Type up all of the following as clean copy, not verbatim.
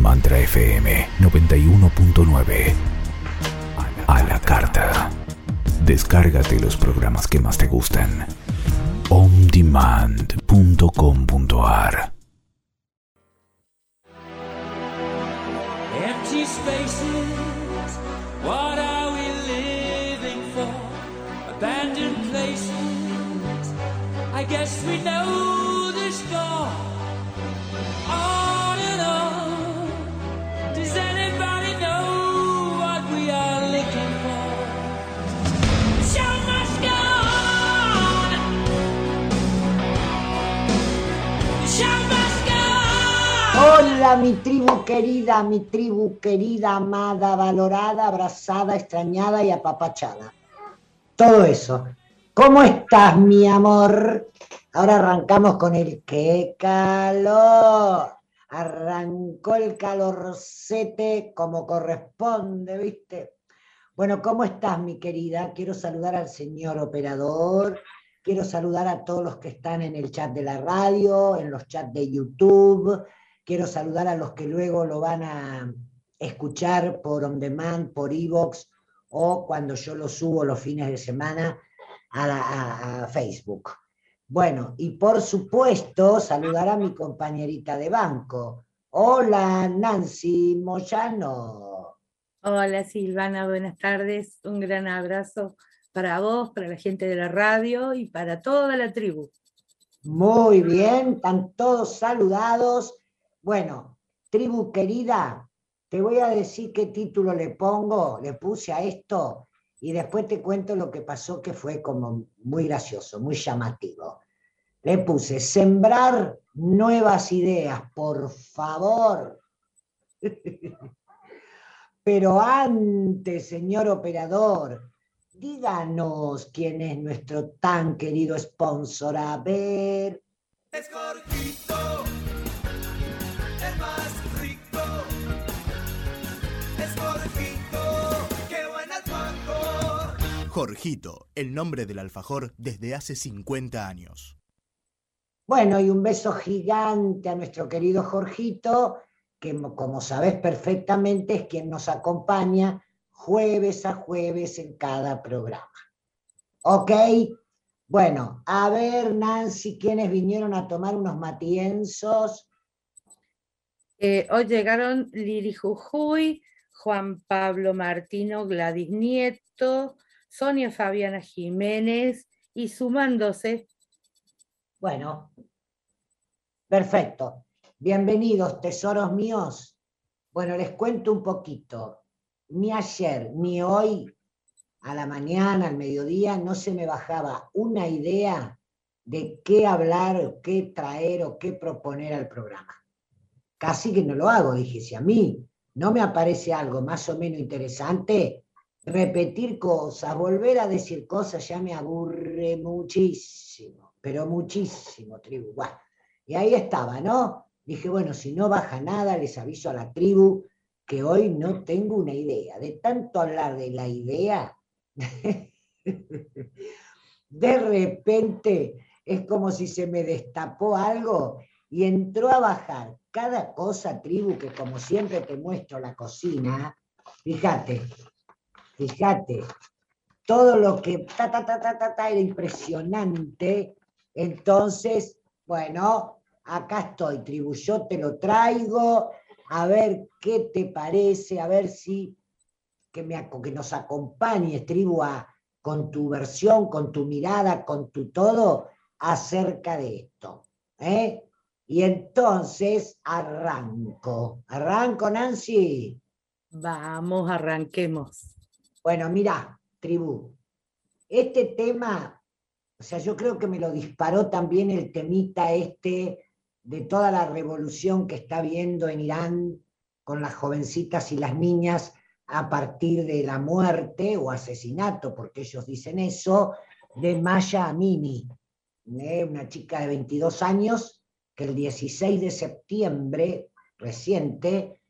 Mantra FM 91.9. A la carta. Descárgate los programas que más te gustan. ondemand.com.ar. Empty spaces, what are we living for? Abandoned places, I guess we know the score. On and on, does anybody know what we are looking for? The show must go on. The show must go on. Hola, mi tribu querida, amada, valorada, abrazada, extrañada y apapachada. Todo eso. ¿Cómo estás, mi amor? Ahora arrancamos con el ¡qué calor! Arrancó el calorcete como corresponde, ¿viste? Bueno, ¿cómo estás, mi querida? Quiero saludar al señor operador, quiero saludar a todos los que están en el chat de la radio, en los chats de YouTube, quiero saludar a los que luego lo van a escuchar por on demand, por iVoox, o cuando yo lo subo los fines de semana a Facebook. Bueno, y por supuesto, saludar a mi compañerita de banco. Hola, Nancy Moyano. Hola Silvana, buenas tardes. Un gran abrazo para vos, para la gente de la radio y para toda la tribu. Muy bien, están todos saludados. Bueno, tribu querida, te voy a decir qué título le puse a esto, y después te cuento lo que pasó, que fue como muy gracioso, muy llamativo. Le puse sembrar nuevas ideas, por favor. Pero antes, señor operador, díganos quién es nuestro tan querido sponsor. A ver. Es Jorgito, el más rico. Es Jorgito, qué buen alfajor. Jorgito, el nombre del alfajor desde hace 50 años. Bueno, y un beso gigante a nuestro querido Jorgito, que como sabés perfectamente es quien nos acompaña jueves a jueves en cada programa. ¿Ok? Bueno, a ver, Nancy, ¿quiénes vinieron a tomar unos matienzos? Hoy llegaron Lili Jujuy, Juan Pablo Martino, Gladys Nieto, Sonia Fabiana Jiménez y sumándose. Bueno, perfecto. Bienvenidos, tesoros míos. Bueno, les cuento un poquito. Ni ayer, ni hoy, a la mañana, al mediodía, no se me bajaba una idea de qué hablar, o qué traer, o qué proponer al programa. Casi que no lo hago. Dije, si a mí no me aparece algo más o menos interesante, repetir cosas, volver a decir cosas, ya me aburre muchísimo, pero muchísimo, tribu. Bueno, y ahí estaba, ¿no? Dije, bueno, si no baja nada, les aviso a la tribu que hoy no tengo una idea. De tanto hablar de la idea, de repente es como si se me destapó algo y entró a bajar cada cosa, tribu, que como siempre te muestro la cocina. Fíjate, todo lo que era impresionante. Entonces, bueno, acá estoy, tribu, yo te lo traigo, a ver qué te parece, a ver si que nos acompañes, tribu, con tu versión, con tu mirada, con tu todo acerca de esto. Y entonces arranco, Nancy. Vamos, arranquemos. Bueno, mirá, tribu, este tema, o sea, yo creo que me lo disparó también el temita este de toda la revolución que está habiendo en Irán con las jovencitas y las niñas a partir de la muerte o asesinato, porque ellos dicen eso, de Maya Amini, una chica de 22 años que el 16 de septiembre reciente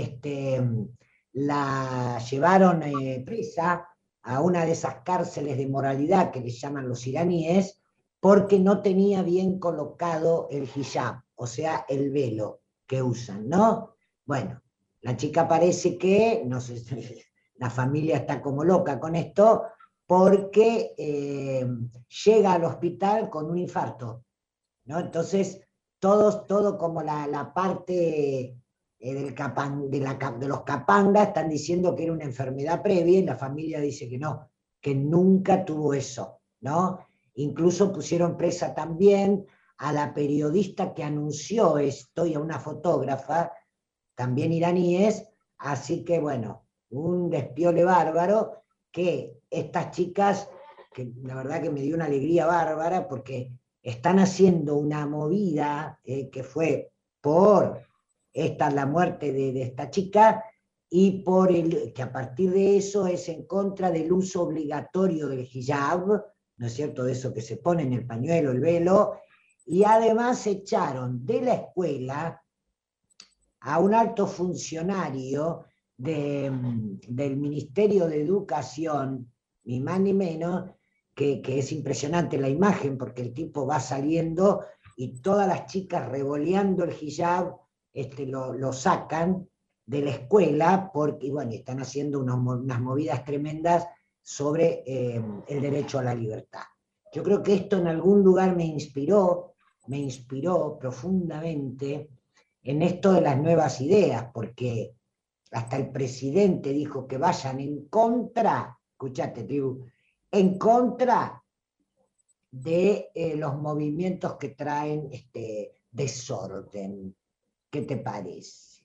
la llevaron presa a una de esas cárceles de moralidad que les llaman los iraníes, porque no tenía bien colocado el hijab, o sea, el velo que usan, ¿no? Bueno, La chica parece que, no sé, la familia está como loca con esto, porque llega al hospital con un infarto, ¿no? Entonces, todo como la parte de los capanga están diciendo que era una enfermedad previa y la familia dice que no, que nunca tuvo eso, ¿no? Incluso pusieron presa también a la periodista que anunció esto y a una fotógrafa, también iraníes, así que bueno, un despiole bárbaro que estas chicas, que la verdad que me dio una alegría bárbara porque están haciendo una movida que fue por la muerte de esta chica y por que a partir de eso es en contra del uso obligatorio del hijab, ¿no es cierto?, de eso que se pone en el pañuelo, el velo, y además echaron de la escuela a un alto funcionario del Ministerio de Educación, ni más ni menos, que es impresionante la imagen, porque el tipo va saliendo y todas las chicas revoleando el hijab lo sacan de la escuela, porque bueno, están haciendo unas movidas tremendas sobre el derecho a la libertad. Yo creo que esto en algún lugar me inspiró profundamente en esto de las nuevas ideas, porque hasta el presidente dijo que vayan en contra, escuchate, tribu, en contra de los movimientos que traen desorden. ¿Qué te parece?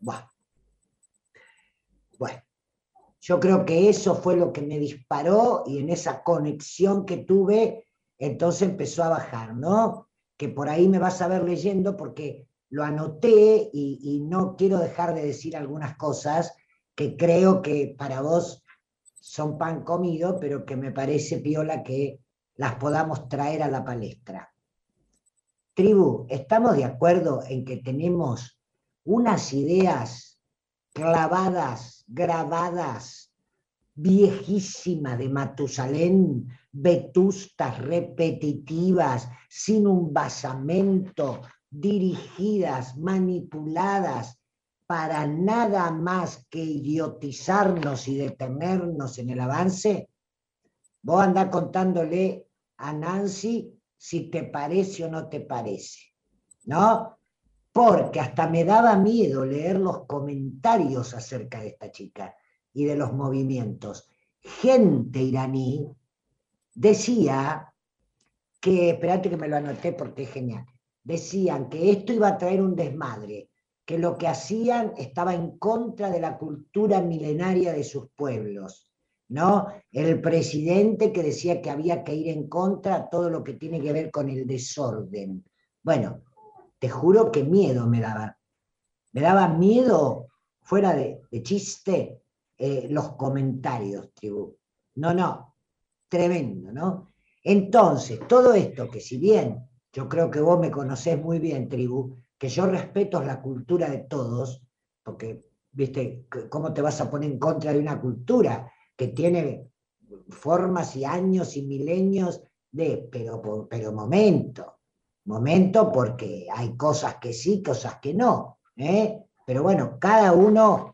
Bueno, yo creo que eso fue lo que me disparó y en esa conexión que tuve, entonces empezó a bajar, ¿no? Que por ahí me vas a ver leyendo porque lo anoté y no quiero dejar de decir algunas cosas que creo que para vos son pan comido, pero que me parece piola que las podamos traer a la palestra. Tribu, ¿estamos de acuerdo en que tenemos unas ideas clavadas, grabadas, viejísimas de Matusalén, vetustas, repetitivas, sin un basamento, dirigidas, manipuladas, para nada más que idiotizarnos y detenernos en el avance? Vos andás contándole a Nancy si te parece o no te parece, ¿no? Porque hasta me daba miedo leer los comentarios acerca de esta chica y de los movimientos. Gente iraní decía que, espérate que me lo anoté porque es genial, decían que esto iba a traer un desmadre, que lo que hacían estaba en contra de la cultura milenaria de sus pueblos, ¿no? El presidente que decía que había que ir en contra de todo lo que tiene que ver con el desorden. Bueno, te juro que miedo me daba miedo, fuera de chiste, los comentarios, tribu. No, tremendo, ¿no? Entonces, todo esto que si bien yo creo que vos me conocés muy bien, tribu, que yo respeto la cultura de todos, porque, viste, ¿cómo te vas a poner en contra de una cultura que tiene formas y años y milenios pero momento, porque hay cosas que sí, cosas que no, ¿eh? Pero bueno, cada uno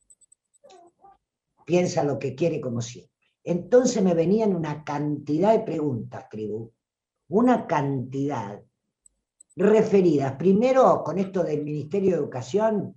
piensa lo que quiere como siempre. Entonces me venían una cantidad de preguntas, tribu, una cantidad referidas, primero con esto del Ministerio de Educación,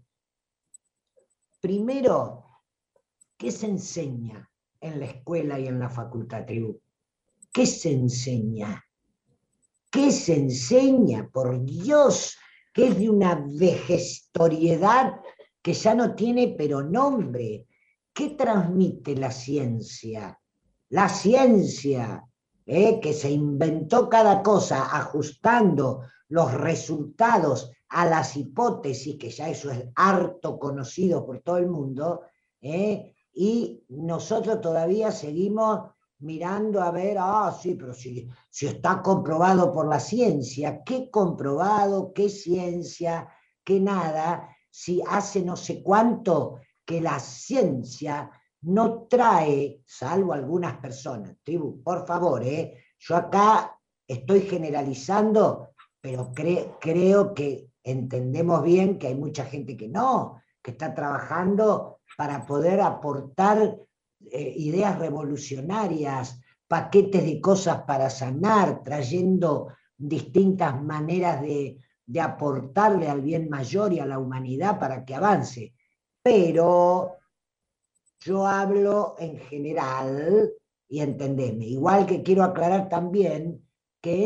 primero, ¿qué se enseña en la escuela y en la facultad, tribu? ¿Qué se enseña? ¿Qué se enseña? Por Dios, que es de una vejestoriedad que ya no tiene pero nombre. ¿Qué transmite la ciencia? La ciencia, que se inventó cada cosa ajustando los resultados a las hipótesis, que ya eso es harto conocido por todo el mundo, y nosotros todavía seguimos mirando a ver, sí, pero si está comprobado por la ciencia. ¿Qué comprobado? ¿Qué ciencia? ¿Qué nada? Si hace no sé cuánto que la ciencia no trae, salvo algunas personas, tribu, por favor, yo acá estoy generalizando, pero creo que entendemos bien que hay mucha gente que no, que está trabajando para poder aportar ideas revolucionarias, paquetes de cosas para sanar, trayendo distintas maneras de aportarle al bien mayor y a la humanidad para que avance. Pero yo hablo en general, y entendeme, igual que quiero aclarar también que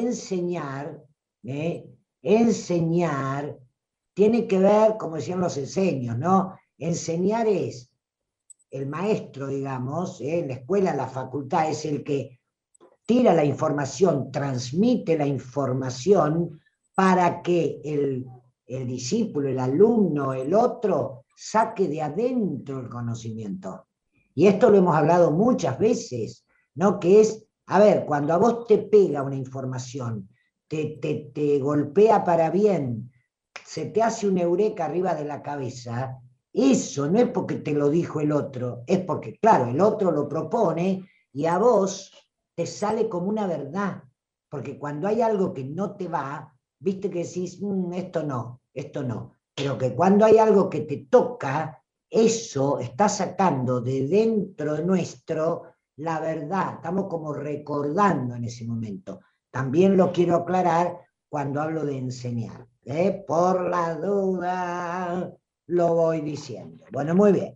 enseñar tiene que ver, como decían los enseños, ¿no? Enseñar es el maestro, digamos, en la escuela, en la facultad, es el que tira la información, transmite la información para que el discípulo, el alumno, el otro, saque de adentro el conocimiento. Y esto lo hemos hablado muchas veces, ¿no? Que es, a ver, cuando a vos te pega una información, te golpea para bien, se te hace un eureka arriba de la cabeza, eso no es porque te lo dijo el otro, es porque, claro, el otro lo propone y a vos te sale como una verdad. Porque cuando hay algo que no te va, viste que decís, esto no. Pero que cuando hay algo que te toca, eso está sacando de dentro de nuestro la verdad. Estamos como recordando en ese momento. También lo quiero aclarar cuando hablo de enseñar. Por la duda lo voy diciendo. Bueno, muy bien.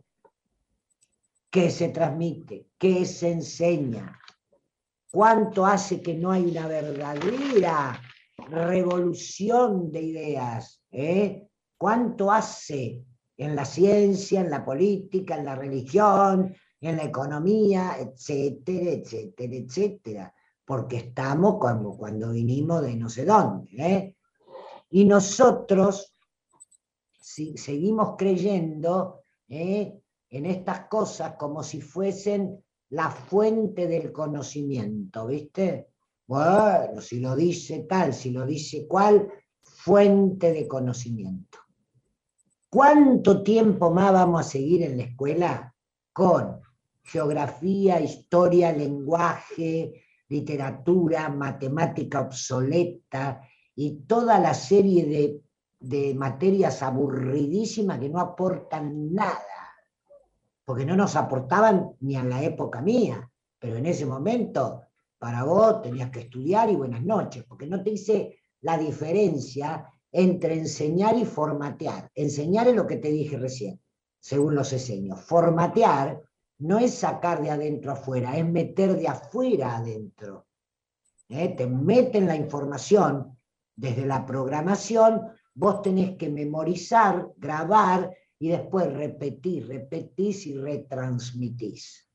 ¿Qué se transmite? ¿Qué se enseña? ¿Cuánto hace que no hay una verdadera revolución de ideas? ¿Cuánto hace en la ciencia, en la política, en la religión, en la economía, etcétera, etcétera, etcétera? Porque estamos como cuando vinimos de no sé dónde. Y nosotros seguimos creyendo en estas cosas como si fuesen la fuente del conocimiento, ¿viste? Bueno, si lo dice tal, si lo dice cual, fuente de conocimiento. ¿Cuánto tiempo más vamos a seguir en la escuela con geografía, historia, lenguaje, literatura, matemática obsoleta y toda la serie de materias aburridísimas que no aportan nada? Porque no nos aportaban ni en la época mía, pero en ese momento, para vos tenías que estudiar y buenas noches, porque no te hice la diferencia entre enseñar y formatear. Enseñar es lo que te dije recién, según los enseños. Formatear no es sacar de adentro afuera, es meter de afuera adentro. Te meten la información desde la programación, vos tenés que memorizar, grabar, y después repetís y retransmitís.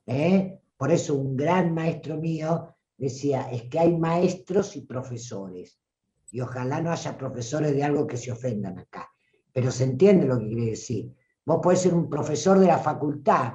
Por eso un gran maestro mío decía, es que hay maestros y profesores, y ojalá no haya profesores de algo que se ofendan acá, pero se entiende lo que quiere decir. Vos podés ser un profesor de la facultad,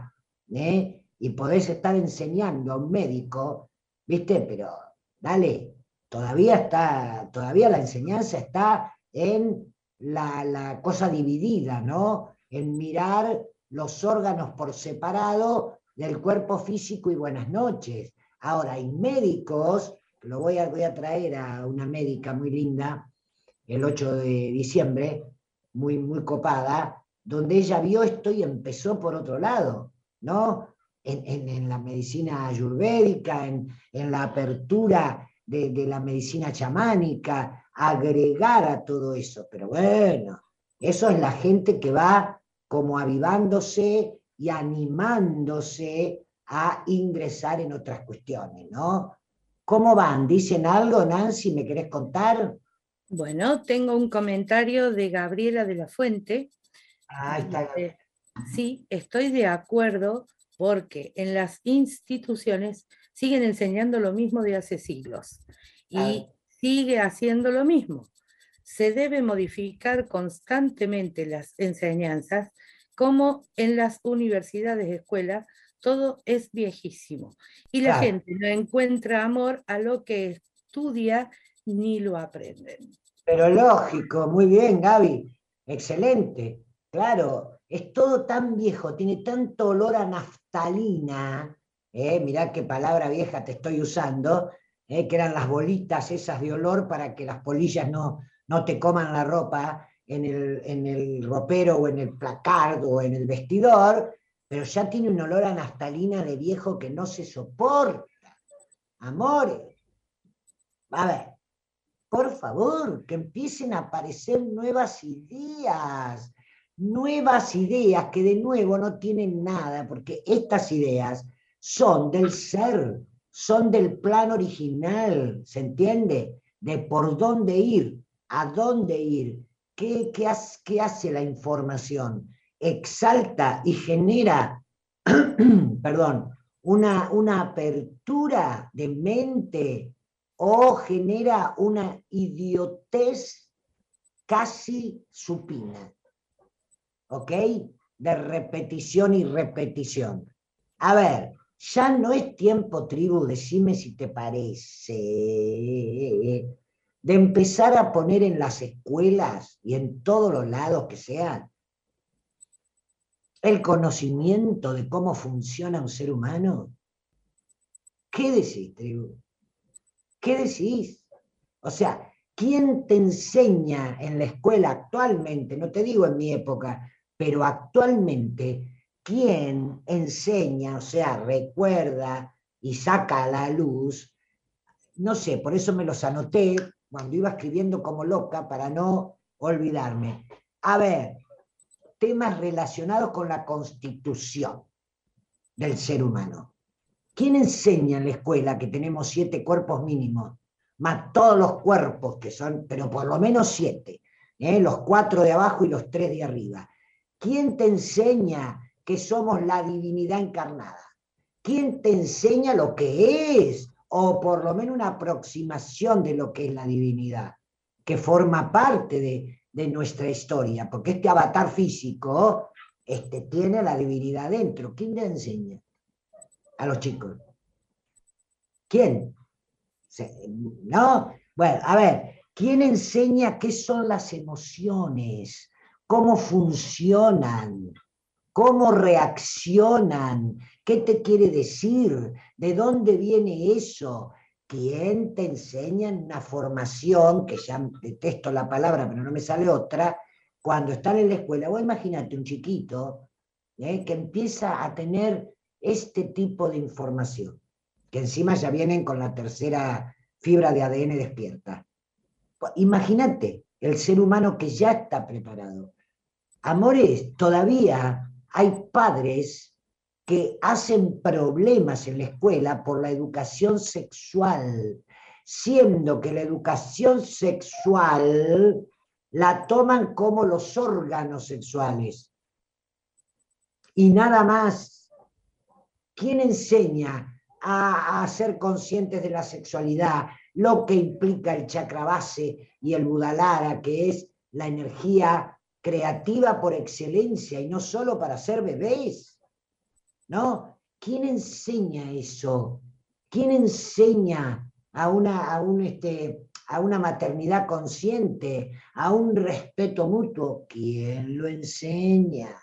y podés estar enseñando a un médico, ¿viste? Pero dale, todavía la enseñanza está en la cosa dividida, ¿no? En mirar los órganos por separado del cuerpo físico y buenas noches. Ahora, hay médicos, voy a traer a una médica muy linda, el 8 de diciembre, muy, muy copada, donde ella vio esto y empezó por otro lado, ¿no? En la medicina ayurvédica, en la apertura de la medicina chamánica, agregar a todo eso. Pero bueno, eso es la gente que va como avivándose y animándose a ingresar en otras cuestiones, ¿no? ¿Cómo van? ¿Dicen algo, Nancy? ¿Me querés contar? Bueno, tengo un comentario de Gabriela de la Fuente. Ahí está. Sí, estoy de acuerdo porque en las instituciones siguen enseñando lo mismo de hace siglos y sigue haciendo lo mismo. Se debe modificar constantemente las enseñanzas, como en las universidades, escuelas, todo es viejísimo. Y la gente no encuentra amor a lo que estudia ni lo aprenden. Pero lógico, muy bien, Gaby, excelente. Claro, es todo tan viejo, tiene tanto olor a naftalina, mirá qué palabra vieja te estoy usando, que eran las bolitas esas de olor para que las polillas no te coman la ropa, en el ropero o en el placard o en el vestidor, pero ya tiene un olor a naftalina de viejo que no se soporta. Amores, a ver, por favor, que empiecen a aparecer nuevas ideas que de nuevo no tienen nada, porque estas ideas son del ser, son del plan original, ¿se entiende? De por dónde ir, a dónde ir, qué hace la información, exalta y genera, perdón, una apertura de mente o genera una idiotez casi supina, ¿ok? De repetición y repetición. A ver, ya no es tiempo, tribu, decime si te parece, de empezar a poner en las escuelas y en todos los lados que sean el conocimiento de cómo funciona un ser humano. ¿Qué decís, tribu? ¿Qué decís? O sea, ¿quién te enseña en la escuela actualmente? No te digo en mi época, pero actualmente, ¿quién enseña, o sea, recuerda y saca a la luz? No sé, por eso me los anoté cuando iba escribiendo como loca para no olvidarme. A ver, temas relacionados con la constitución del ser humano. ¿Quién enseña en la escuela que tenemos 7 cuerpos mínimos? Más todos los cuerpos que son, pero por lo menos 7, los 4 de abajo y los 3 de arriba. ¿Quién te enseña que somos la divinidad encarnada? ¿Quién te enseña lo que es? O por lo menos una aproximación de lo que es la divinidad, que forma parte de nuestra historia, porque este avatar físico tiene la divinidad dentro. ¿Quién te enseña? A los chicos. ¿Quién? ¿No? Bueno, a ver, ¿quién enseña qué son las emociones? ¿Cómo funcionan? ¿Cómo reaccionan? ¿Qué te quiere decir? ¿De dónde viene eso? ¿Quién te enseña en una formación, que ya detesto la palabra, pero no me sale otra, cuando están en la escuela? Vos imagínate un chiquito que empieza a tener este tipo de información, que encima ya vienen con la tercera fibra de ADN despierta. Imagínate el ser humano que ya está preparado. Amores, todavía hay padres que hacen problemas en la escuela por la educación sexual, siendo que la educación sexual la toman como los órganos sexuales. Y nada más. ¿Quién enseña a ser conscientes de la sexualidad, lo que implica el chakra base y el Budalara, que es la energía creativa por excelencia y no solo para ser bebés? ¿No? ¿Quién enseña eso? ¿Quién enseña a una maternidad consciente, a un respeto mutuo? ¿Quién lo enseña?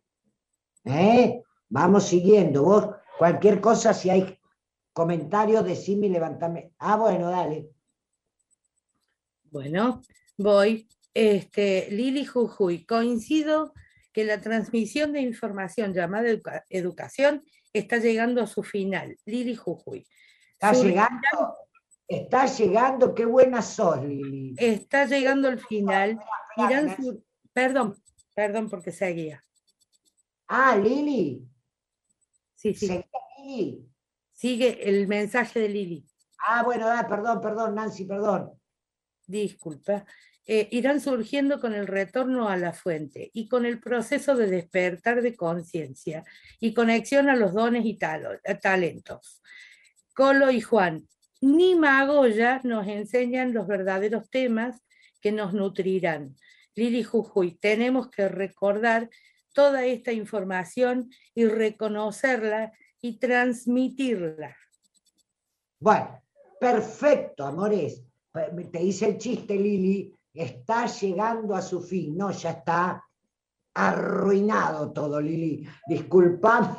Vamos siguiendo. Vos, cualquier cosa, si hay comentarios, decime y levantame. Bueno, dale. Bueno, voy. Lili Jujuy, coincido que la transmisión de información llamada educación está llegando a su final. Lili Jujuy. Está llegando, qué buena sos, Lili. Está llegando al final. Perdón porque seguía. Lili. Sí. Lili. Sigue el mensaje de Lili. Bueno, perdón, Nancy, perdón. Disculpa. Irán surgiendo con el retorno a la fuente y con el proceso de despertar de conciencia y conexión a los dones y talentos. Colo y Juan, ni Magoya nos enseñan los verdaderos temas que nos nutrirán. Lili Jujuy, tenemos que recordar toda esta información y reconocerla y transmitirla. Bueno, perfecto, amores. Te hice el chiste, Lili. Está llegando a su fin. No, ya está arruinado todo, Lili. Disculpame.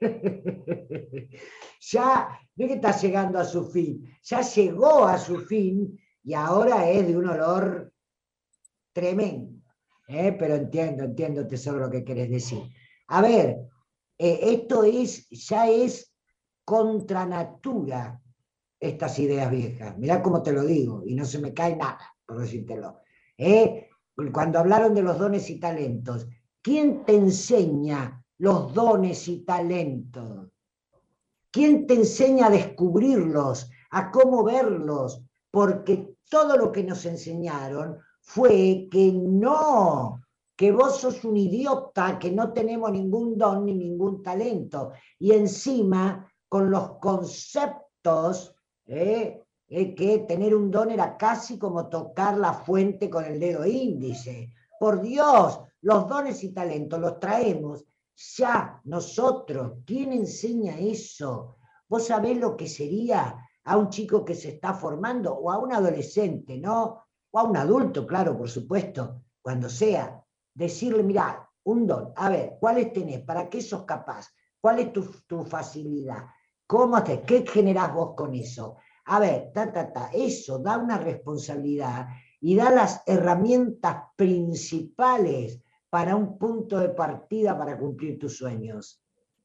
Ya, no que está llegando a su fin. Ya llegó a su fin y ahora es de un olor tremendo. Pero entiendo, tesoro, lo que querés decir. A ver, esto ya es contra natura, estas ideas viejas. Mirá cómo te lo digo, y no se me cae nada, por decírtelo. Cuando hablaron de los dones y talentos, ¿quién te enseña los dones y talentos? ¿Quién te enseña a descubrirlos, a cómo verlos? Porque todo lo que nos enseñaron fue que no, que vos sos un idiota, que no tenemos ningún don ni ningún talento. Y encima, con los conceptos, que tener un don era casi como tocar la fuente con el dedo índice. Por Dios, los dones y talentos los traemos ya nosotros. ¿Quién enseña eso? ¿Vos sabés lo que sería a un chico que se está formando o a un adolescente, ¿no? O a un adulto, claro, por supuesto, cuando sea, decirle, mirá, un don, a ver, ¿cuáles tenés? ¿Para qué sos capaz? ¿Cuál es tu facilidad? ¿Qué generás vos con eso? A ver, eso da una responsabilidad y da las herramientas principales para un punto de partida para cumplir tus sueños.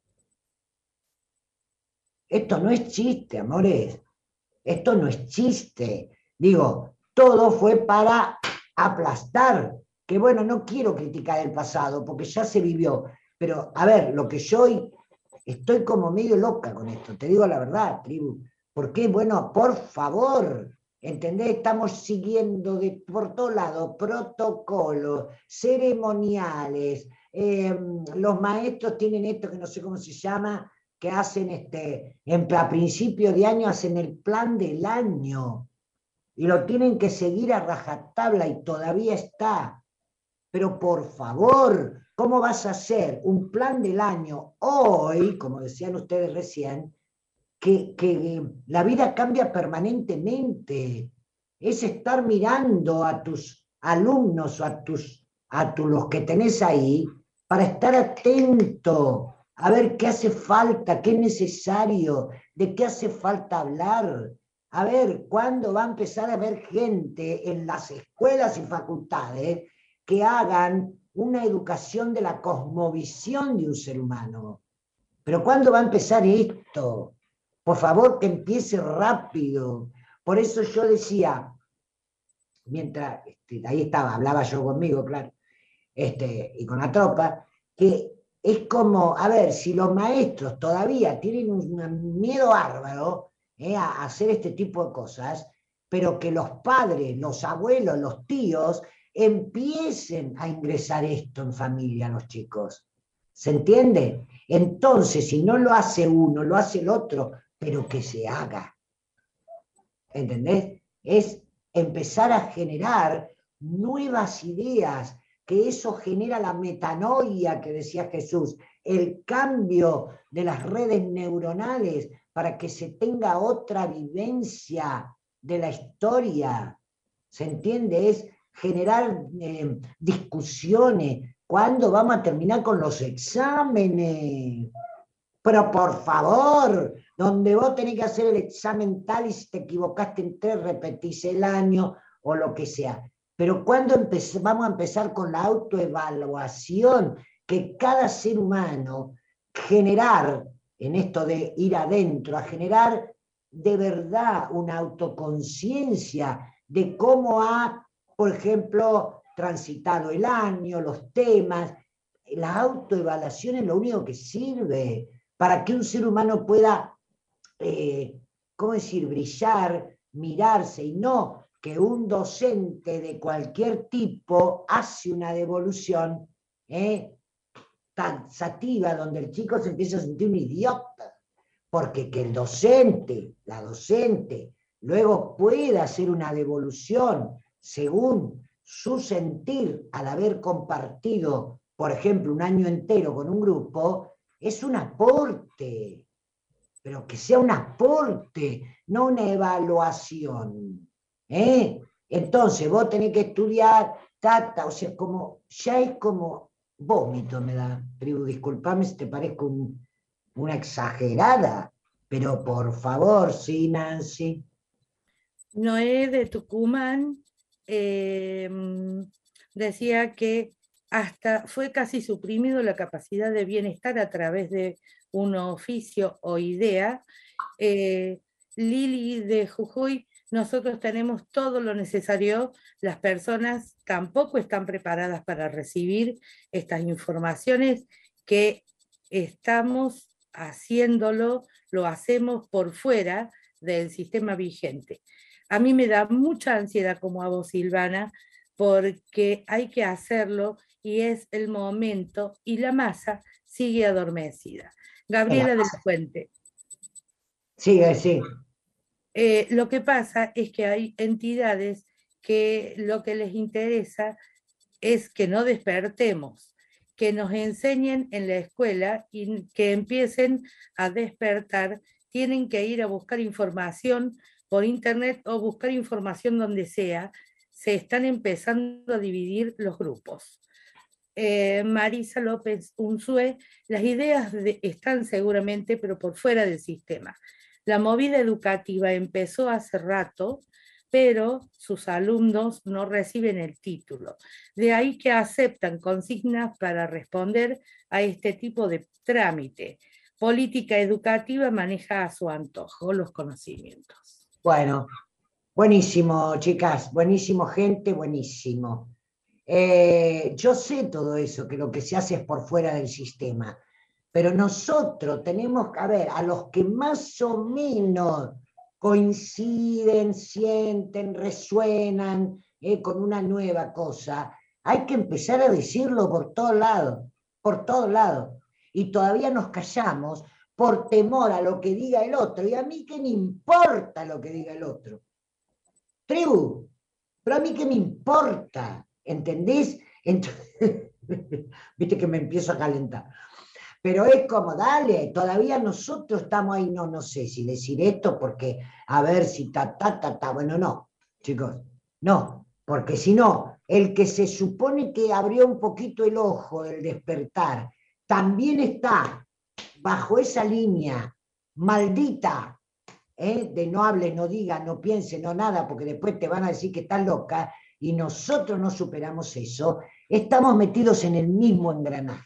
Esto no es chiste, amores. Esto no es chiste. Digo, todo fue para aplastar. Que bueno, no quiero criticar el pasado porque ya se vivió. Pero, a ver, lo que yo estoy como medio loca con esto. Te digo la verdad, tribu. Porque, bueno, por favor, ¿entendés? Estamos siguiendo por todos lados protocolos, ceremoniales. Los maestros tienen esto que no sé cómo se llama, que hacen a principio de año hacen el plan del año y lo tienen que seguir a rajatabla y todavía está. Pero por favor, ¿cómo vas a hacer un plan del año hoy, como decían ustedes recién, que la vida cambia permanentemente? Es estar mirando a tus alumnos o a los que tenés ahí para estar atento a ver qué hace falta, qué es necesario, de qué hace falta hablar. A ver, ¿cuándo va a empezar a haber gente en las escuelas y facultades que hagan una educación de la cosmovisión de un ser humano? ¿Pero cuándo va a empezar esto? Por favor, que empiece rápido. Por eso yo decía, mientras, ahí estaba, hablaba yo conmigo, claro, y con la tropa, que es como, a ver, si los maestros todavía tienen un miedo bárbaro a hacer este tipo de cosas, pero que los padres, los abuelos, los tíos, empiecen a ingresar esto en familia a los chicos. ¿Se entiende? Entonces, si no lo hace uno, lo hace el otro, pero que se haga. ¿Entendés? Es empezar a generar nuevas ideas, que eso genera la metanoia que decía Jesús, el cambio de las redes neuronales para que se tenga otra vivencia de la historia. ¿Se entiende? Es generar discusiones. ¿Cuándo vamos a terminar con los exámenes? Pero por favor, donde vos tenés que hacer el examen tal y si te equivocaste en 3, repetís el año o lo que sea. Pero ¿cuándo vamos a empezar con la autoevaluación? Que cada ser humano generar, en esto de ir adentro, a generar de verdad una autoconciencia de cómo ha, por ejemplo, transitado el año, los temas. La autoevaluación es lo único que sirve para que un ser humano pueda, ¿cómo decir?, brillar, mirarse, y no que un docente de cualquier tipo hace una devolución taxativa donde el chico se empieza a sentir un idiota, porque que el docente, la docente, luego pueda hacer una devolución según su sentir al haber compartido, por ejemplo, un año entero con un grupo, es un aporte, pero que sea un aporte, no una evaluación. Entonces vos tenés que estudiar, o sea, ya es como vómito me da, pero disculpame si te parezco una exagerada, pero por favor, sí, Nancy. Noé de Tucumán decía que hasta fue casi suprimido la capacidad de bienestar a través de un oficio o idea. Lili de Jujuy, nosotros tenemos todo lo necesario, las personas tampoco están preparadas para recibir estas informaciones que estamos haciéndolo, lo hacemos por fuera del sistema vigente. A mí me da mucha ansiedad, como a vos, Silvana, porque hay que hacerlo y es el momento y la masa sigue adormecida. Gabriela de la Fuente. Sigue, sí. Lo que pasa es que hay entidades que lo que les interesa es que no despertemos, que nos enseñen en la escuela y que empiecen a despertar. Tienen que ir a buscar información por internet o buscar información donde sea. Se están empezando a dividir los grupos. Marisa López Unzué, las ideas están seguramente, pero por fuera del sistema. La movida educativa empezó hace rato, pero sus alumnos no reciben el título. De ahí que aceptan consignas para responder a este tipo de trámite. Política educativa maneja a su antojo los conocimientos. Bueno, buenísimo, chicas, buenísimo, gente, buenísimo. Yo sé todo eso, que lo que se hace es por fuera del sistema, pero nosotros tenemos que, a ver, a los que más o menos coinciden, sienten, resuenan con una nueva cosa, hay que empezar a decirlo por todos lados, y todavía nos callamos por temor a lo que diga el otro, y a mí qué me importa lo que diga el otro. Tribu, pero a mí qué me importa, ¿entendés? Entonces, viste que me empiezo a calentar. Pero es como, dale, todavía nosotros estamos ahí, no sé si decir esto porque, a ver si bueno, no, chicos, no, porque si no, el que se supone que abrió un poquito el ojo del despertar, también está bajo esa línea maldita, de no hables, no digas, no pienses, no nada, porque después te van a decir que estás loca, y nosotros no superamos eso, estamos metidos en el mismo engranaje.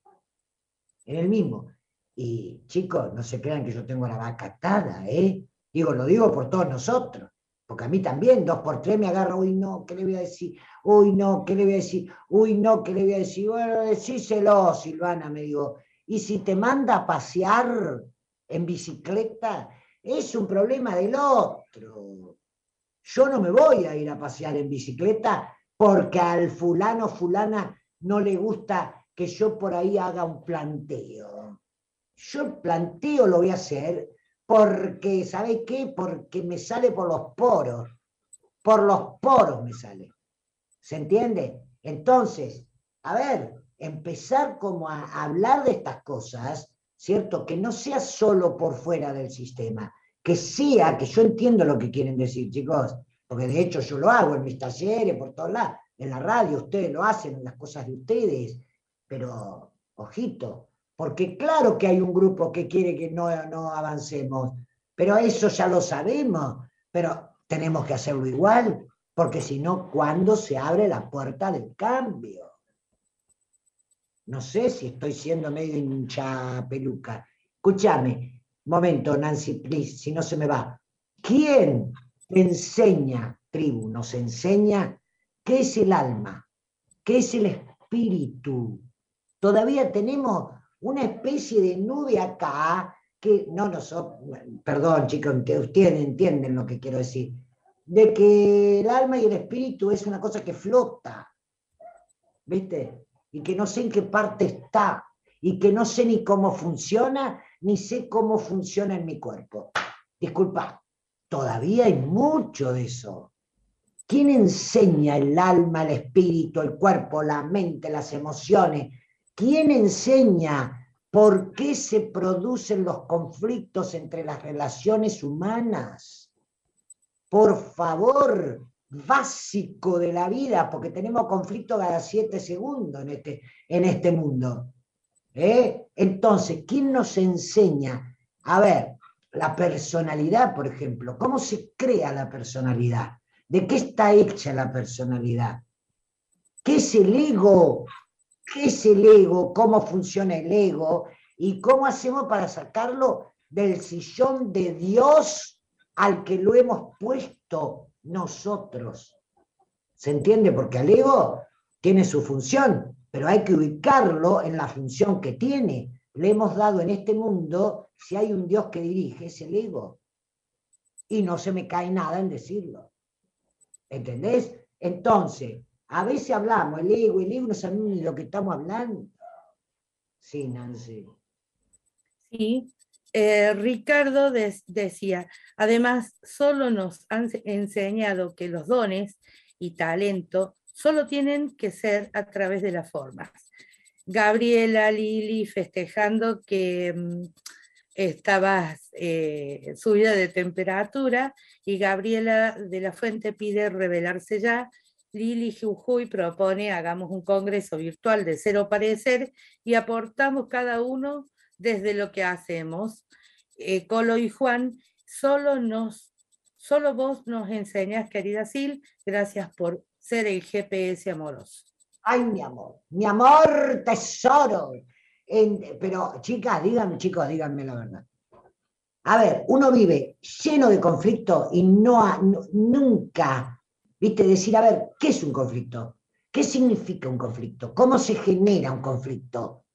En el mismo. Y chicos, no se crean que yo tengo la vaca atada, lo digo por todos nosotros, porque a mí también, 2 por 3 me agarro, uy no, ¿qué le voy a decir? Uy no, ¿qué le voy a decir? Uy no, ¿qué le voy a decir? Bueno, decíselo, Silvana, me digo, y si te manda a pasear en bicicleta, es un problema del otro. Yo no me voy a ir a pasear en bicicleta porque al fulana no le gusta que yo por ahí haga un planteo. Yo el planteo lo voy a hacer porque, ¿sabes qué? Porque me sale por los poros me sale. ¿Se entiende? Entonces, a ver, empezar como a hablar de estas cosas, ¿cierto? Que no sea solo por fuera del sistema, que sea, que yo entiendo lo que quieren decir, chicos, porque de hecho yo lo hago en mis talleres, por todos lados, en la radio, ustedes lo hacen, en las cosas de ustedes, pero, ojito, porque claro que hay un grupo que quiere que no avancemos, pero eso ya lo sabemos, pero tenemos que hacerlo igual, porque si no, ¿cuándo se abre la puerta del cambio? No sé si estoy siendo medio hincha peluca. Escúchame, momento, Nancy, please, si no se me va. ¿Quién te enseña, tribu, nos enseña qué es el alma, qué es el espíritu? Todavía tenemos una especie de nube acá, que no nosotros, perdón chicos, ustedes entienden lo que quiero decir, de que el alma y el espíritu es una cosa que flota, ¿viste? Y que no sé en qué parte está, y que no sé ni cómo funciona, ni sé cómo funciona en mi cuerpo. Disculpa, todavía hay mucho de eso. ¿Quién enseña el alma, el espíritu, el cuerpo, la mente, las emociones? ¿Quién enseña por qué se producen los conflictos entre las relaciones humanas? Por favor, básico de la vida, porque tenemos conflicto cada 7 segundos en este mundo. Entonces, ¿quién nos enseña? A ver, la personalidad, por ejemplo, ¿cómo se crea la personalidad? ¿De qué está hecha la personalidad? ¿Qué es el ego? ¿Qué es el ego? ¿Cómo funciona el ego? ¿Y cómo hacemos para sacarlo del sillón de Dios al que lo hemos puesto nosotros? ¿Se entiende? Porque el ego tiene su función, pero hay que ubicarlo en la función que tiene. Le hemos dado en este mundo, si hay un Dios que dirige, es el ego. Y no se me cae nada en decirlo. ¿Entendés? Entonces, a veces hablamos, el ego no sabemos ni lo que estamos hablando. Sí, Nancy. Sí, Ricardo decía, además, solo nos han enseñado que los dones y talento solo tienen que ser a través de las formas. Gabriela, Lili, festejando que estabas subida de temperatura, y Gabriela de la Fuente pide revelarse ya. Lili Jujuy propone hagamos un congreso virtual de Cero Parecer y aportamos cada uno desde lo que hacemos. Colo y Juan, solo vos nos enseñas, querida Sil, gracias por ser el GPS amoroso. Ay, mi amor, tesoro. Pero, chicas, chicos, díganme la verdad. A ver, uno vive lleno de conflictos y nunca, viste, decir, a ver, ¿qué es un conflicto? ¿Qué significa un conflicto? ¿Cómo se genera un conflicto?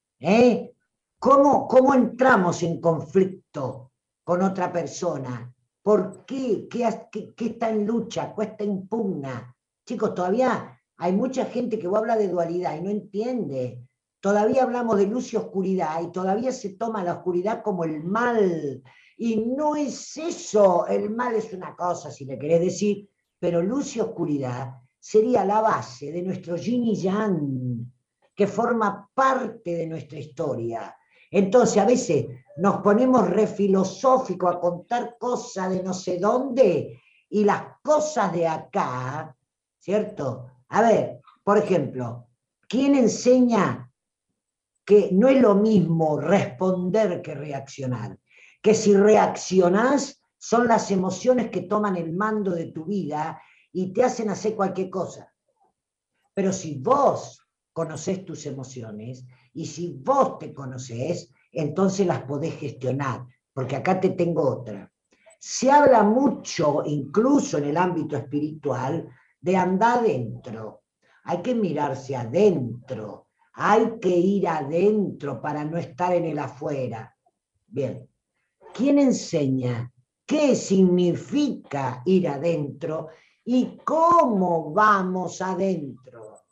¿Cómo entramos en conflicto con otra persona? ¿Por qué? ¿Qué está en lucha? ¿Qué está en pugna? Chicos, todavía hay mucha gente que habla de dualidad y no entiende. Todavía hablamos de luz y oscuridad y todavía se toma la oscuridad como el mal. Y no es eso. El mal es una cosa, si le querés decir, pero luz y oscuridad sería la base de nuestro yin y yang, que forma parte de nuestra historia. Entonces a veces nos ponemos re filosóficos a contar cosas de no sé dónde y las cosas de acá, ¿cierto? A ver, por ejemplo, ¿quién enseña que no es lo mismo responder que reaccionar? Que si reaccionás son las emociones que toman el mando de tu vida y te hacen hacer cualquier cosa. Pero si vos conocés tus emociones y si vos te conocés, entonces las podés gestionar, porque acá te tengo otra. Se habla mucho, incluso en el ámbito espiritual, de andar adentro. Hay que mirarse adentro, hay que ir adentro para no estar en el afuera. Bien, ¿quién enseña qué significa ir adentro y cómo vamos adentro?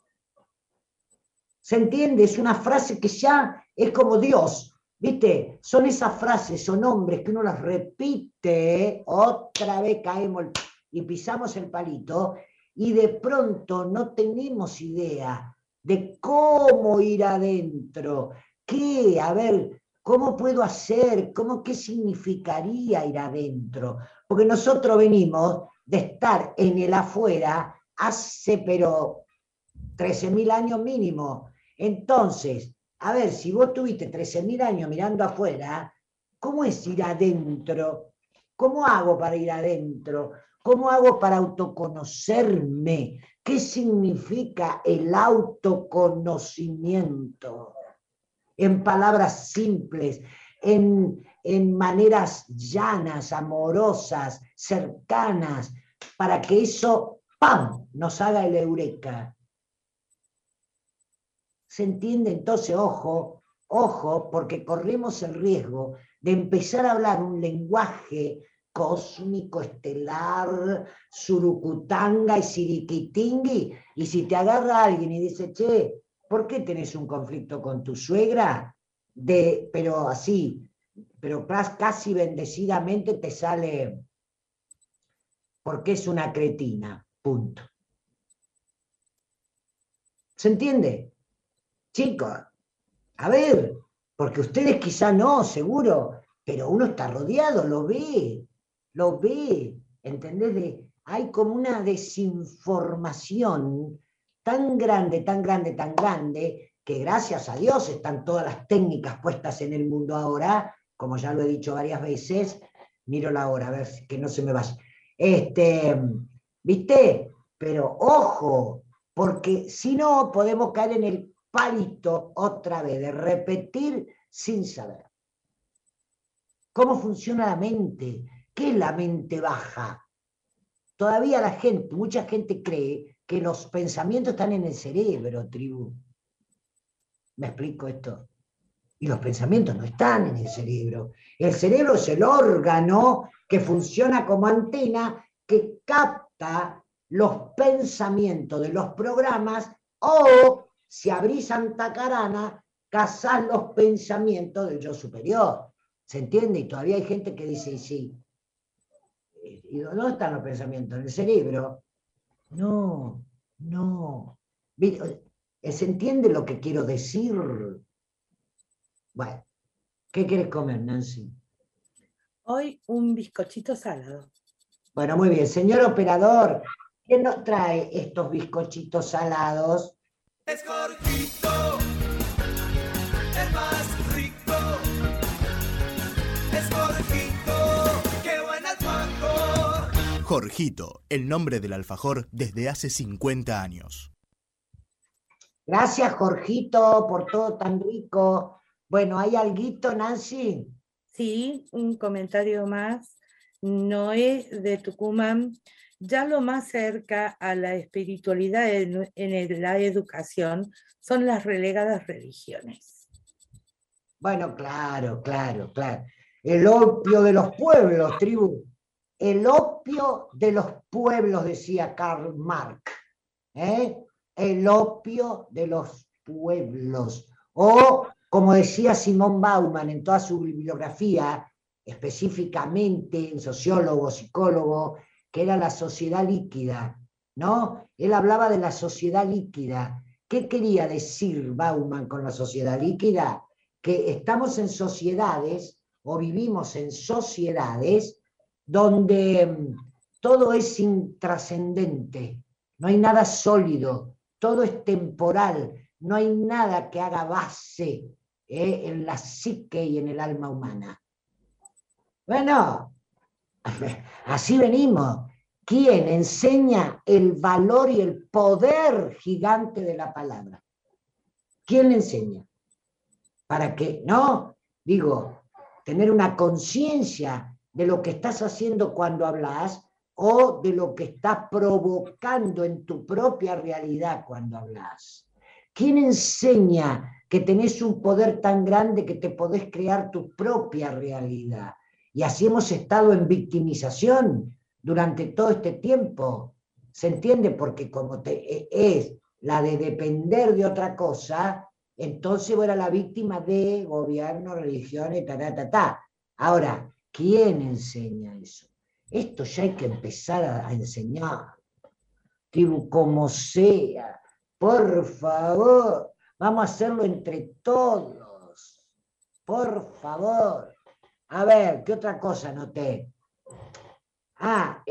¿Se entiende? Es una frase que ya es como Dios, ¿viste? Son esas frases, son nombres que uno las repite, otra vez caemos y pisamos el palito, y de pronto no tenemos idea de cómo ir adentro, qué, a ver, cómo puedo hacer, qué significaría ir adentro, porque nosotros venimos de estar en el afuera hace, pero 13.000 años mínimo. Entonces, a ver, si vos tuviste 13.000 años mirando afuera, ¿cómo es ir adentro? ¿Cómo hago para ir adentro? ¿Cómo hago para autoconocerme? ¿Qué significa el autoconocimiento? En palabras simples, en maneras llanas, amorosas, cercanas, para que eso, ¡pam!, nos haga el eureka. ¿Se entiende? Entonces, ojo, porque corremos el riesgo de empezar a hablar un lenguaje cósmico, estelar, surucutanga y siriquitingui, y si te agarra alguien y dice, che, ¿por qué tenés un conflicto con tu suegra? Pero así, pero casi bendecidamente te sale, porque es una cretina, punto. ¿Se entiende? Chicos, a ver, porque ustedes quizá no, seguro, pero uno está rodeado, lo ve, ¿entendés? Hay como una desinformación tan grande, que gracias a Dios están todas las técnicas puestas en el mundo ahora, como ya lo he dicho varias veces, miro la hora, a ver que no se me vaya. ¿Viste? Pero ojo, porque si no podemos caer en el palito otra vez, de repetir sin saber. ¿Cómo funciona la mente? ¿Qué es la mente baja? Todavía mucha gente cree que los pensamientos están en el cerebro, tribu. ¿Me explico esto? Y los pensamientos no están en el cerebro. El cerebro es el órgano que funciona como antena que capta los pensamientos de los programas, o si abrís Santa Carana, cazás los pensamientos del yo superior. ¿Se entiende? Y todavía hay gente que dice, sí. ¿Y dónde están los pensamientos? ¿En el cerebro? No, no. ¿Se entiende lo que quiero decir? Bueno, ¿qué quieres comer, Nancy? Hoy un bizcochito salado. Bueno, muy bien. Señor operador, ¿quién nos trae estos bizcochitos salados? Es Jorgito, el más rico. Es Jorgito, qué buen alfajor. Jorgito, el nombre del alfajor desde hace 50 años. Gracias, Jorgito, por todo tan rico. Bueno, ¿hay alguito, Nancy? Sí, un comentario más. Noé de Tucumán, ya lo más cerca a la espiritualidad en la educación son las relegadas religiones. Bueno, claro, claro, claro. El opio de los pueblos, tribu. El opio de los pueblos, decía Karl Marx. El opio de los pueblos. O, como decía Simón Bauman en toda su bibliografía, específicamente en sociólogo, psicólogo, que era la sociedad líquida, ¿no? Él hablaba de la sociedad líquida. ¿Qué quería decir Bauman con la sociedad líquida? Que estamos en sociedades, o vivimos en sociedades, donde todo es intrascendente, no hay nada sólido, todo es temporal, no hay nada que haga base en la psique y en el alma humana. Bueno, así venimos. ¿Quién enseña el valor y el poder gigante de la palabra? ¿Quién le enseña? Para que, no, digo, tener una conciencia de lo que estás haciendo cuando hablas, o de lo que estás provocando en tu propia realidad cuando hablas. ¿Quién enseña que tenés un poder tan grande que te podés crear tu propia realidad? Y así hemos estado en victimización durante todo este tiempo. ¿Se entiende? Porque como es la de depender de otra cosa, entonces vos eras la víctima de gobierno, religiones, ta. Ahora, ¿quién enseña eso? Esto ya hay que empezar a enseñar. Tribu, como sea. Por favor, vamos a hacerlo entre todos. Por favor. A ver, ¿qué otra cosa noté? A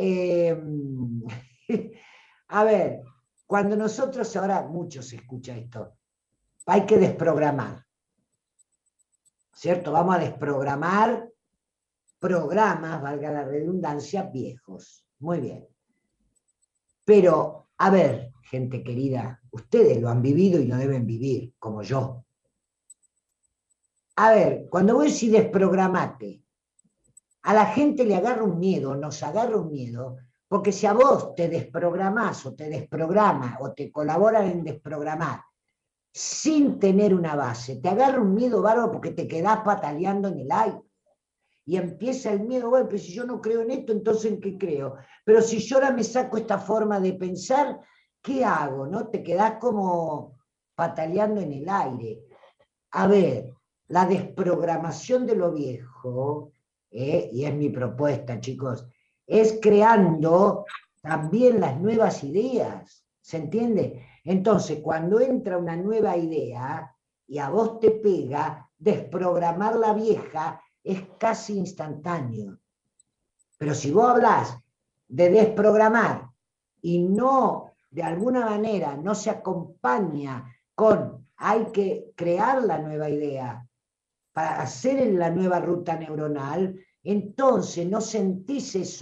ver, cuando nosotros, ahora mucho se escucha esto, hay que desprogramar, ¿cierto? Vamos a desprogramar programas, valga la redundancia, viejos. Muy bien. Pero, a ver, gente querida, ustedes lo han vivido y lo deben vivir, como yo. A ver, cuando vos decís desprogramate, a la gente le agarra un miedo, nos agarra un miedo, porque si a vos te desprogramás o te desprograma o te colaboran en desprogramar sin tener una base, te agarra un miedo bárbaro porque te quedás pataleando en el aire. Y empieza el miedo, bueno, pero si yo no creo en esto, entonces ¿en qué creo? Pero si yo ahora me saco esta forma de pensar, ¿qué hago? ¿No? Te quedás como pataleando en el aire. A ver, la desprogramación de lo viejo, y es mi propuesta, chicos, es creando también las nuevas ideas, ¿se entiende? Entonces, cuando entra una nueva idea y a vos te pega, desprogramar la vieja es casi instantáneo. Pero si vos hablás de desprogramar y no, de alguna manera, no se acompaña con hay que crear la nueva idea para hacer la nueva ruta neuronal, entonces no sentís eso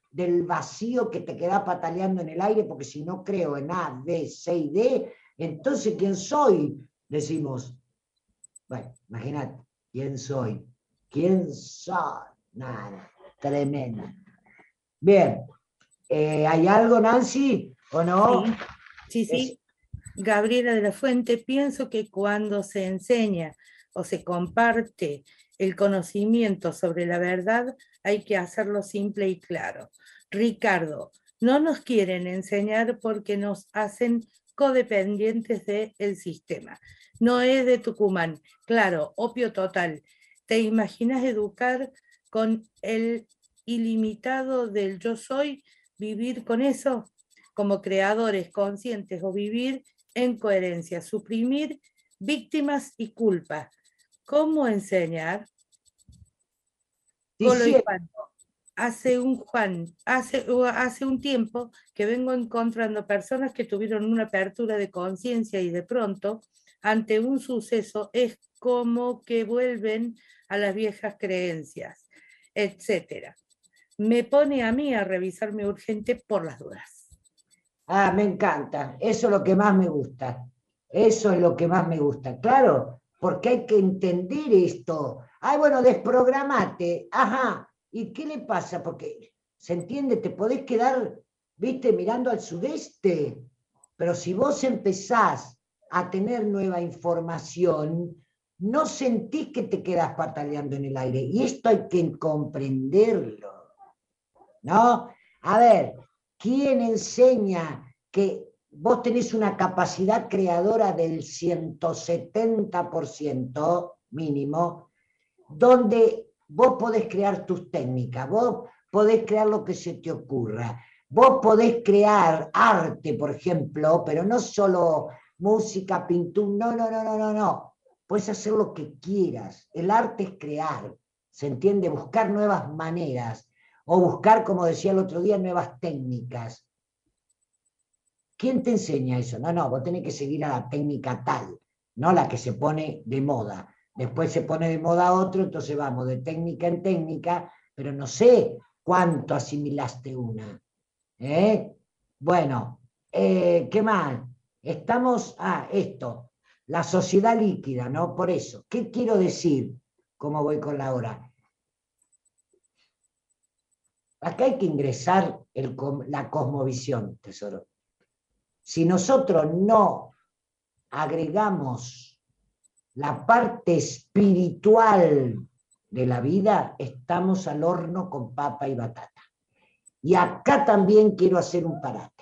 del vacío que te queda pataleando en el aire, porque si no creo en A, B, C y D, entonces ¿quién soy? Decimos. Bueno, imagínate, ¿quién soy? ¿Quién soy? Nada, tremendo. Bien, ¿hay algo, Nancy, o no? Sí, sí. Gabriela de la Fuente, pienso que cuando se enseña o se comparte el conocimiento sobre la verdad, hay que hacerlo simple y claro. Ricardo, no nos quieren enseñar porque nos hacen codependientes del sistema. No es de Tucumán, claro, opio total. ¿Te imaginas educar con el ilimitado del yo soy, vivir con eso? Como creadores conscientes o vivir en coherencia, suprimir víctimas y culpas. ¿Cómo enseñar? Sí, Colo y sí, Juan. Hace un tiempo que vengo encontrando personas que tuvieron una apertura de conciencia y de pronto, ante un suceso, es como que vuelven a las viejas creencias, etcétera. Me pone a mí a revisarme urgente por las dudas. ah, me encanta, eso es lo que más me gusta, eso es lo que más me gusta, claro, porque hay que entender esto. Ay, bueno, desprogramate, ajá, ¿y qué le pasa? Porque, ¿se entiende? Te podés quedar, viste, mirando al sudeste, pero si vos empezás a tener nueva información, no sentís que te quedás pataleando en el aire, y esto hay que comprenderlo, ¿no? A ver, ¿quién enseña que vos tenés una capacidad creadora del 170% mínimo, donde vos podés crear tus técnicas, vos podés crear lo que se te ocurra, vos podés crear arte, por ejemplo, pero no solo música, pintura, no, puedes hacer lo que quieras, el arte es crear, ¿se entiende? Buscar nuevas maneras, o buscar, como decía el otro día, nuevas técnicas. ¿Quién te enseña eso? No, vos tenés que seguir a la técnica tal, no la que se pone de moda. Después se pone de moda otro, entonces vamos de técnica en técnica, pero no sé cuánto asimilaste una. Bueno, ¿qué más? Estamos, esto, la sociedad líquida, ¿no? Por eso, ¿qué quiero decir? ¿Cómo voy con la hora? Acá hay que ingresar la cosmovisión, tesoro. Si nosotros no agregamos la parte espiritual de la vida, estamos al horno con papa y batata. Y acá también quiero hacer un parate.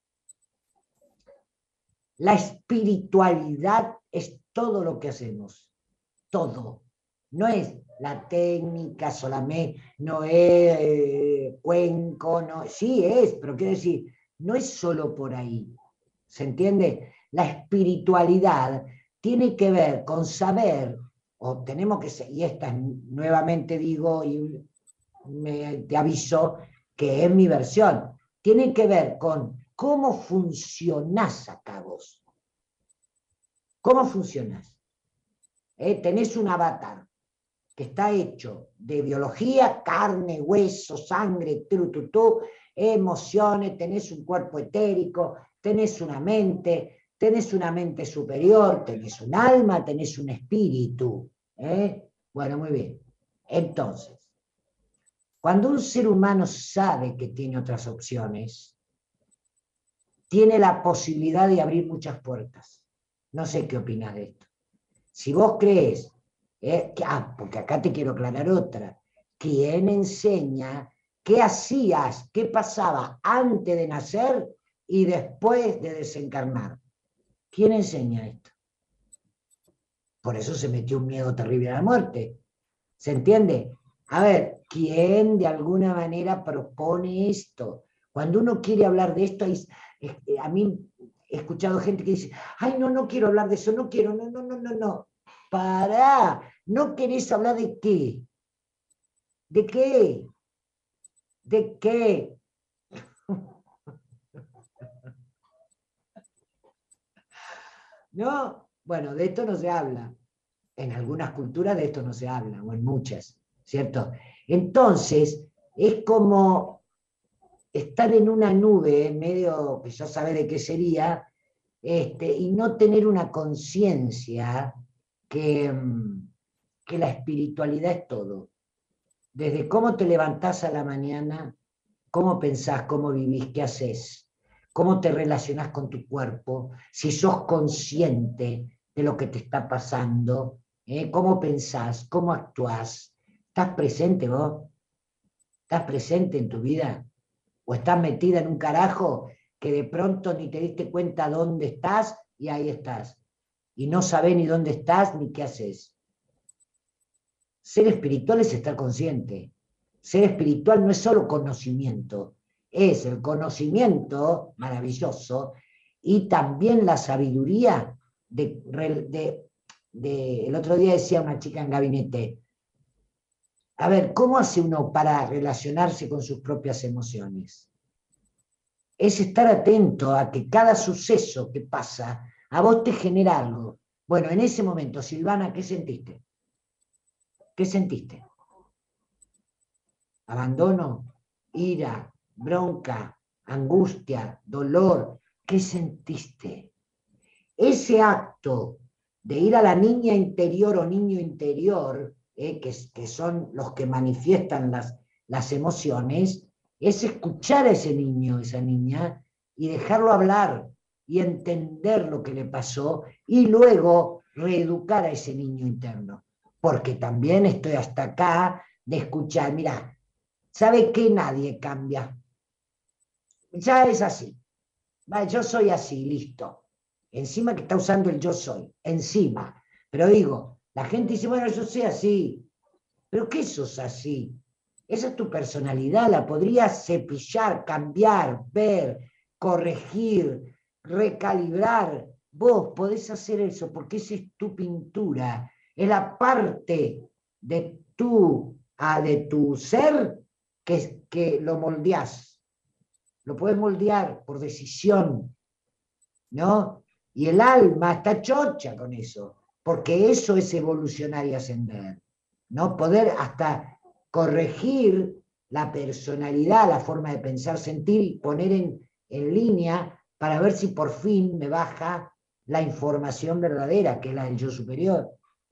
La espiritualidad es todo lo que hacemos, todo. No es la técnica solamente, no es cuenco, no, sí es, pero quiero decir, no es solo por ahí. ¿Se entiende? La espiritualidad tiene que ver con saber, o tenemos que ser, y esta nuevamente digo y te aviso que es mi versión, tiene que ver con cómo funcionás acá vos. ¿Cómo funcionás? Tenés un avatar que está hecho de biología, carne, hueso, sangre, emociones, tenés un cuerpo etérico, tenés una mente superior, tenés un alma, tenés un espíritu. Bueno, muy bien. Entonces, cuando un ser humano sabe que tiene otras opciones, tiene la posibilidad de abrir muchas puertas. No sé qué opinas de esto. Si vos crees, porque acá te quiero aclarar otra, ¿quién enseña qué hacías, qué pasaba antes de nacer y después de desencarnar? ¿Quién enseña esto? Por eso se metió un miedo terrible a la muerte. ¿Se entiende? A ver, ¿quién de alguna manera propone esto? Cuando uno quiere hablar de esto, a mí he escuchado gente que dice, ay, no quiero hablar de eso, no quiero, no. Pará, ¿no querés hablar de qué? ¿De qué? ¿De qué? ¿No? Bueno, de esto no se habla. En algunas culturas de esto no se habla, o en muchas, ¿cierto? Entonces, es como estar en una nube, medio que ya sabe de qué sería, y no tener una conciencia que la espiritualidad es todo. Desde cómo te levantás a la mañana, cómo pensás, cómo vivís, qué haces, cómo te relacionás con tu cuerpo, si sos consciente de lo que te está pasando, cómo pensás, cómo actuás. ¿Estás presente vos? ¿Estás presente en tu vida? ¿O estás metida en un carajo que de pronto ni te diste cuenta dónde estás y ahí estás? Y no sabés ni dónde estás ni qué haces. Ser espiritual es estar consciente. Ser espiritual no es solo conocimiento, es el conocimiento maravilloso y también la sabiduría el otro día decía una chica en gabinete, a ver, ¿cómo hace uno para relacionarse con sus propias emociones? Es estar atento a que cada suceso que pasa a vos te genera algo. Bueno, en ese momento, Silvana, ¿qué sentiste? ¿Qué sentiste? Abandono, ira, bronca, angustia, dolor. ¿Qué sentiste? Ese acto de ir a la niña interior o niño interior, que son los que manifiestan las emociones, es escuchar a ese niño, esa niña, y dejarlo hablar y entender lo que le pasó y luego reeducar a ese niño interno. Porque también estoy hasta acá de escuchar, mira, ¿sabe qué? Nadie cambia. Ya es así. Yo soy así, listo. Encima que está usando el yo soy, encima. Pero digo, la gente dice, bueno, yo soy así. ¿Pero qué sos así? Esa es tu personalidad, la podrías cepillar, cambiar, ver, corregir, recalibrar. Vos podés hacer eso porque esa es tu pintura. Es la parte de tu ser que lo moldeás. Lo podés moldear por decisión, ¿no? Y el alma está chocha con eso, porque eso es evolucionar y ascender, ¿no? Poder hasta corregir la personalidad, la forma de pensar, sentir y poner en línea para ver si por fin me baja la información verdadera, que es la del yo superior.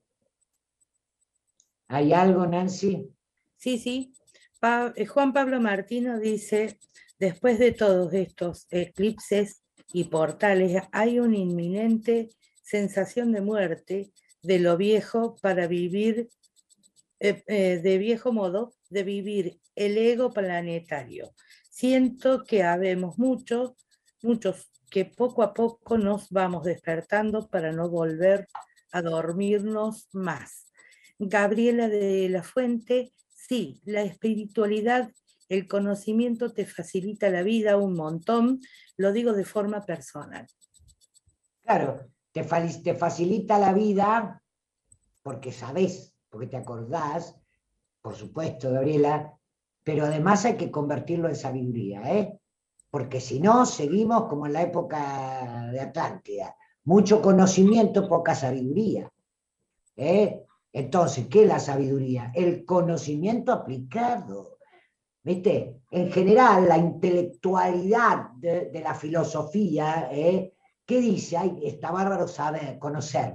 ¿Hay algo, Nancy? Sí, sí. Juan Pablo Martino dice, después de todos estos eclipses y portales, hay una inminente sensación de muerte de lo viejo para vivir, de viejo modo, de vivir el ego planetario. Siento que habemos muchos que poco a poco nos vamos despertando para no volver a dormirnos más. Gabriela de la Fuente, sí, la espiritualidad, el conocimiento te facilita la vida un montón, lo digo de forma personal. Claro, te facilita la vida porque sabés, porque te acordás, por supuesto, Gabriela, pero además hay que convertirlo en sabiduría, ¿eh? Porque si no, seguimos como en la época de Atlántida. Mucho conocimiento, poca sabiduría. Entonces, ¿qué es la sabiduría? El conocimiento aplicado. ¿Viste? En general, la intelectualidad de la filosofía, ¿qué dice? Ay, está bárbaro saber, conocer.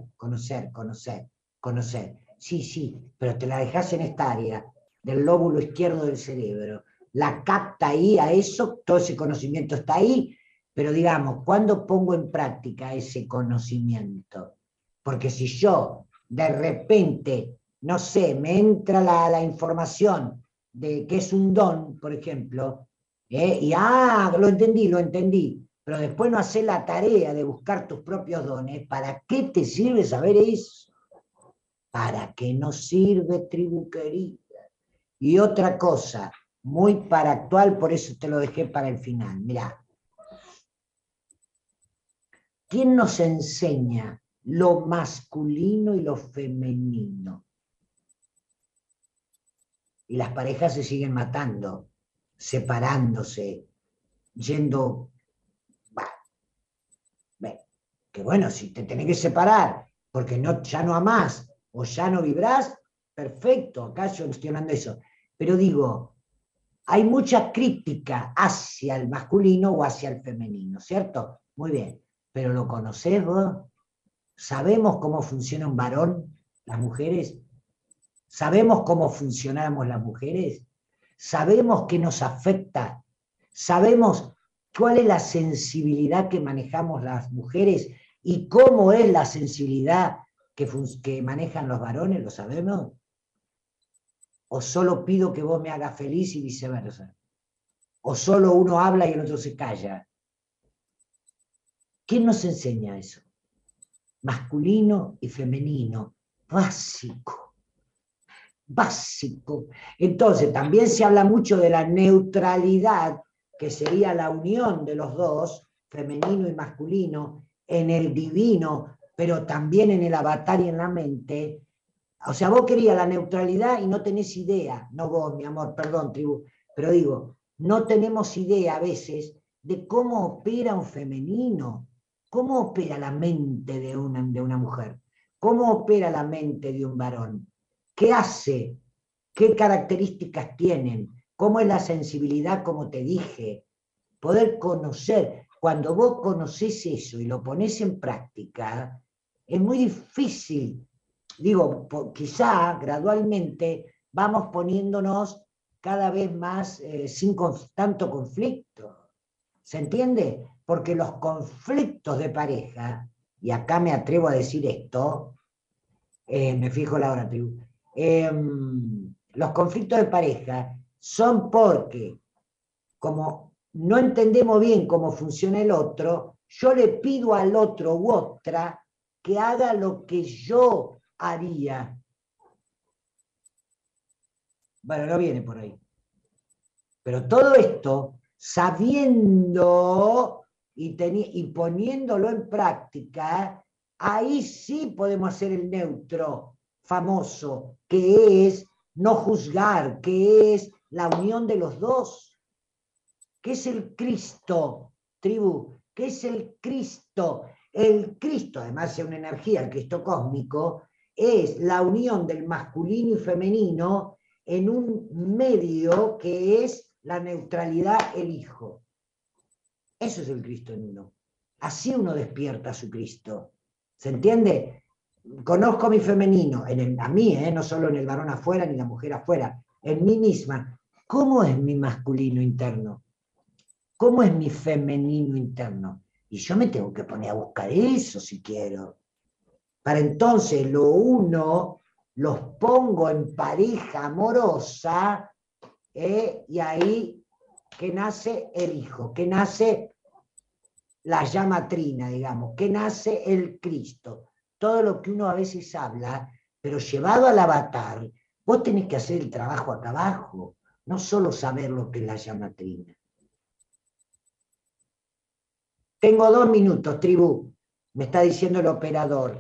Sí, pero te la dejas en esta área del lóbulo izquierdo del cerebro. La capta ahí a eso, todo ese conocimiento está ahí, pero digamos, ¿cuándo pongo en práctica ese conocimiento? Porque si yo de repente, no sé, me entra la información de que es un don, por ejemplo, y lo entendí, pero después no haces la tarea de buscar tus propios dones, ¿para qué te sirve saber eso? ¿Para qué nos sirve, tribu querida? Y otra cosa, muy para actual, por eso te lo dejé para el final. Mirá, ¿quién nos enseña lo masculino y lo femenino? Y las parejas se siguen matando, separándose, yendo... que bueno, si te tenés que separar porque ya no amás o ya no vibrás, perfecto, acá yo estoy hablando de eso. Pero digo, hay mucha crítica hacia el masculino o hacia el femenino, ¿cierto? Muy bien, pero ¿lo conocés vos? ¿Sabemos cómo funciona un varón, las mujeres? ¿Sabemos cómo funcionamos las mujeres? ¿Sabemos qué nos afecta? ¿Sabemos cuál es la sensibilidad que manejamos las mujeres y cómo es la sensibilidad que manejan los varones? ¿Lo sabemos? ¿O solo pido que vos me hagas feliz y viceversa? ¿O solo uno habla y el otro se calla? ¿Quién nos enseña eso? Masculino y femenino, básico, básico. Entonces, también se habla mucho de la neutralidad, que sería la unión de los dos, femenino y masculino, en el divino, pero también en el avatar y en la mente. O sea, vos querías la neutralidad y no tenés idea, no vos, mi amor, perdón, tribu, pero digo, no tenemos idea a veces de cómo opera un femenino, cómo opera la mente de una mujer, cómo opera la mente de un varón, qué hace, qué características tienen, cómo es la sensibilidad, como te dije, poder conocer. Cuando vos conocés eso y lo ponés en práctica, es muy difícil. Digo, quizá gradualmente vamos poniéndonos cada vez más sin tanto conflicto. ¿Se entiende? Porque los conflictos de pareja, y acá me atrevo a decir esto, me fijo la hora, tribu, los conflictos de pareja son porque, como no entendemos bien cómo funciona el otro, yo le pido al otro u otra que haga lo que yo haría. Bueno, no viene por ahí. Pero todo esto, sabiendo y poniéndolo en práctica, ahí sí podemos hacer el neutro famoso, que es no juzgar, que es la unión de los dos. ¿Qué es el Cristo, tribu? ¿Qué es el Cristo? El Cristo, además de una energía, el Cristo cósmico, es la unión del masculino y femenino en un medio que es la neutralidad, el Hijo. Eso es el Cristo en uno. Así uno despierta a su Cristo. ¿Se entiende? Conozco mi femenino, a mí, no solo en el varón afuera ni la mujer afuera, en mí misma. ¿Cómo es mi masculino interno? ¿Cómo es mi femenino interno? Y yo me tengo que poner a buscar eso si quiero. Para entonces lo uno, los pongo en pareja amorosa, y ahí que nace el Hijo, que nace la llama trina, digamos, que nace el Cristo. Todo lo que uno a veces habla, pero llevado al avatar, vos tenés que hacer el trabajo acá abajo, no solo saber lo que es la llama trina. Tengo 2 minutos, tribu, me está diciendo el operador.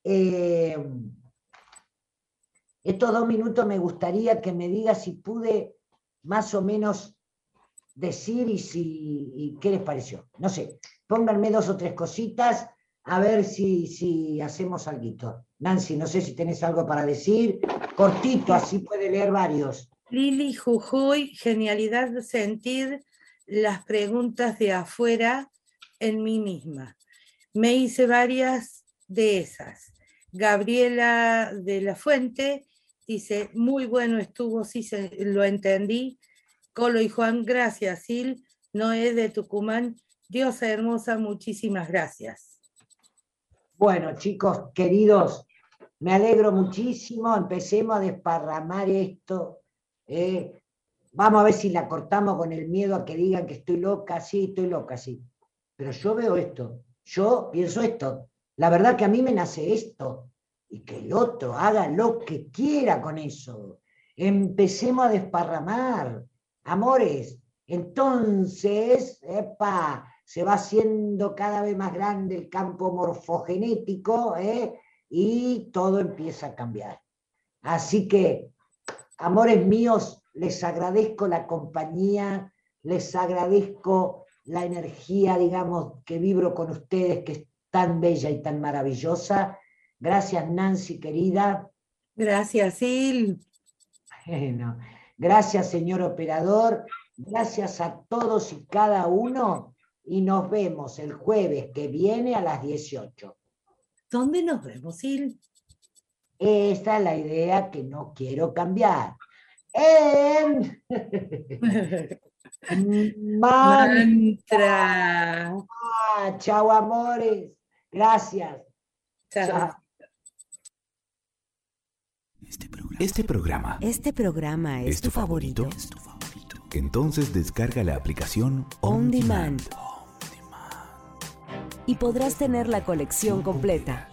Estos 2 minutos me gustaría que me digas si pude más o menos decir y qué les pareció. No sé, pónganme 2 o 3 cositas a ver si hacemos algo. Nancy, no sé si tenés algo para decir, cortito, así puede leer varios. Lili Jujuy, genialidad de sentir las preguntas de afuera en mí misma. Me hice varias de esas. Gabriela de la Fuente dice, muy bueno estuvo, sí lo entendí. Colo y Juan, gracias, Sil. Noé de Tucumán, diosa hermosa, muchísimas gracias. Bueno, chicos queridos, me alegro muchísimo, empecemos a desparramar esto. Vamos a ver si la cortamos con el miedo a que digan que estoy loca, sí, estoy loca, sí. Pero yo veo esto, yo pienso esto. La verdad que a mí me nace esto, y que el otro haga lo que quiera con eso. Empecemos a desparramar, amores. Entonces, se va haciendo cada vez más grande el campo morfogenético, y todo empieza a cambiar. Así que, amores míos, les agradezco la compañía, les agradezco la energía, digamos, que vibro con ustedes, que es tan bella y tan maravillosa. Gracias, Nancy, querida. Gracias, Sil. Bueno, Gracias, señor operador. Gracias a todos y cada uno. Y nos vemos el jueves que viene a las 18. ¿Dónde nos vemos, Sil? Esta es la idea que no quiero cambiar. En Mantra. Chao, amores. Gracias. Chao. Chao. Este programa ¿Es tu favorito? Entonces descarga la aplicación On Demand. Y podrás tener la colección completa.